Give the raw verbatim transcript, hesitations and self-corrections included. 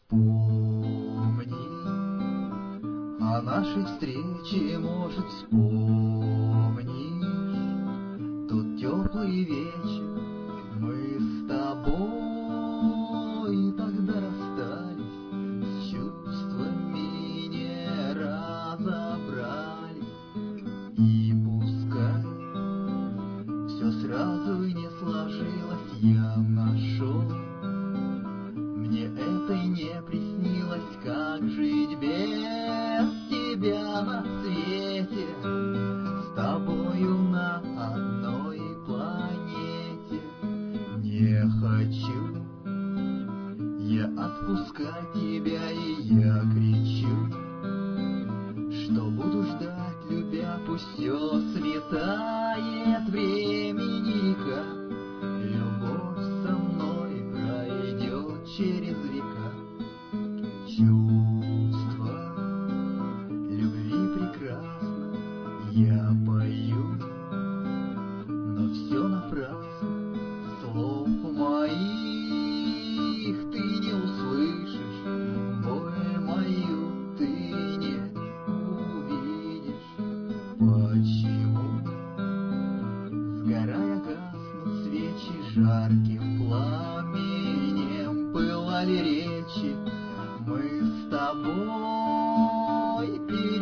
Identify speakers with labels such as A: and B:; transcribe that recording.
A: Вспомни о нашей встрече, может, вспомнишь тот теплый вечер. Мы с тобой тогда расстались, с чувствами не разобрались. И пускай все сразу и не сложилось, я нашел. Мне это и не приснилось, как жить без тебя на свете, с тобою на одной планете. Не хочу я отпускать тебя, и я кричу, что буду ждать, любя, пусть все сметает времени, как любовь со мной пройдет через века. Чувство любви прекрасно я пою, но все напрасно. Слов моих ты не услышишь, боль мою ты не увидишь. Почему, сгорая, гаснут свечи, жарким пламенем пылали речи? Мы с тобой пели